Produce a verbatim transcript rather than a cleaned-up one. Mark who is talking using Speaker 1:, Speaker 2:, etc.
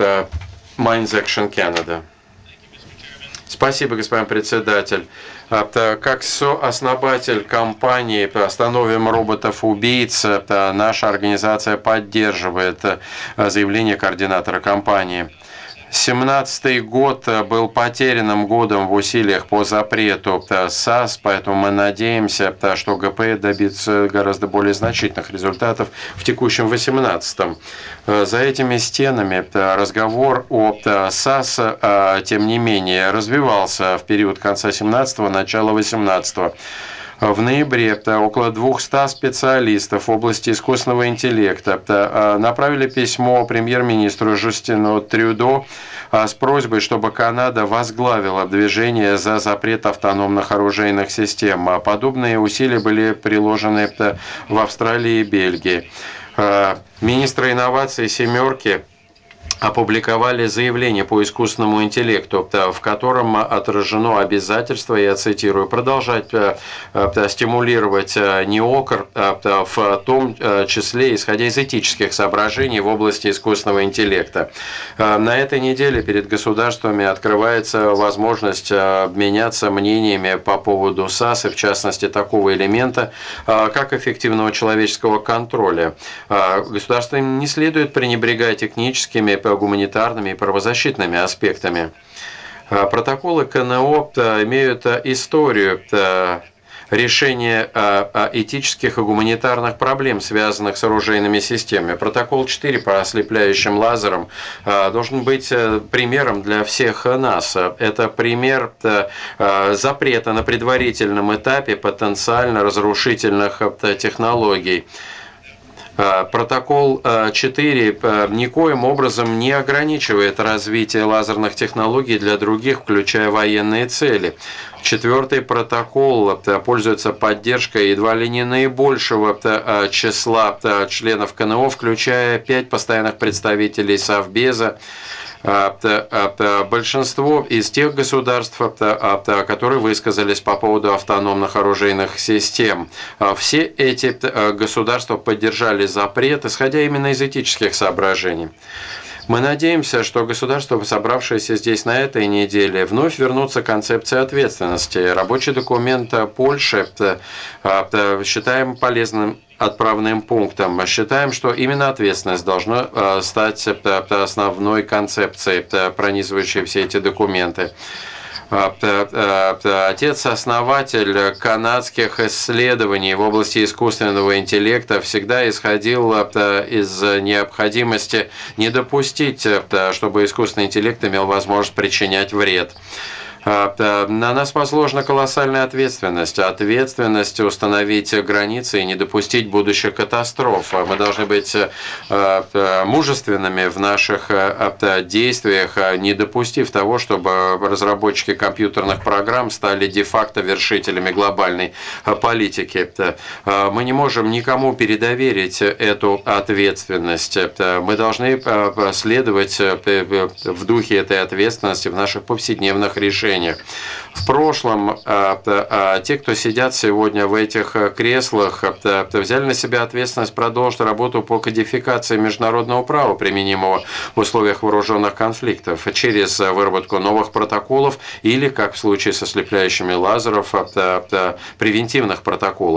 Speaker 1: Mines Action Canada. Спасибо, господин председатель. Как сооснователь компании «Остановим роботов-убийц», наша организация поддерживает заявление координатора компании. две тысячи семнадцатый год был потерянным годом в усилиях по запрету САС, поэтому мы надеемся, что ГП добьется гораздо более значительных результатов в текущем две тысячи восемнадцатом. За этими стенами разговор о САС, тем не менее, развивался в период конца семнадцатого, начала восемнадцатого. В ноябре около двухсот специалистов в области искусственного интеллекта направили письмо премьер-министру Жюстину Трюдо с просьбой, чтобы Канада возглавила движение за запрет автономных оружейных систем. Подобные усилия были приложены в Австралии и Бельгии. Министры инноваций «семерки» опубликовали заявление по искусственному интеллекту, в котором отражено обязательство, я цитирую, продолжать стимулировать неокр, в том числе исходя из этических соображений в области искусственного интеллекта. На этой неделе перед государствами открывается возможность обменяться мнениями по поводу САС, и в частности такого элемента, как эффективного человеческого контроля. Государствам не следует пренебрегать техническими, гуманитарными и правозащитными аспектами. Протоколы КНО имеют историю решения этических и гуманитарных проблем, связанных с оружейными системами. Протокол четыре по ослепляющим лазерам должен быть примером для всех нас. Это пример запрета на предварительном этапе потенциально разрушительных технологий. Протокол четыре никоим образом не ограничивает развитие лазерных технологий для других, включая военные цели. Четвертый протокол пользуется поддержкой едва ли не наибольшего числа членов КНО, включая пять постоянных представителей Совбеза, большинство из тех государств, которые высказались по поводу автономных оружейных систем. Все эти государства поддержали запрет, исходя именно из этических соображений. Мы надеемся, что государства, собравшиеся здесь на этой неделе, вновь вернутся к концепции ответственности. Рабочий документ Польши считаем полезным отправным пунктом. Считаем, что именно ответственность должна стать основной концепцией, пронизывающей все эти документы. Отец-основатель канадских исследований в области искусственного интеллекта всегда исходил из необходимости не допустить, чтобы искусственный интеллект имел возможность причинять вред. На нас возложена колоссальная ответственность. Ответственность установить границы и не допустить будущих катастроф. Мы должны быть мужественными в наших действиях, не допустив того, чтобы разработчики компьютерных программ стали де-факто вершителями глобальной политики. Мы не можем никому передоверить эту ответственность. Мы должны следовать в духе этой ответственности в наших повседневных решениях. В прошлом те, кто сидят сегодня в этих креслах, взяли на себя ответственность продолжить работу по кодификации международного права, применимого в условиях вооруженных конфликтов, через выработку новых протоколов или, как в случае с ослепляющими лазеров, превентивных протоколов.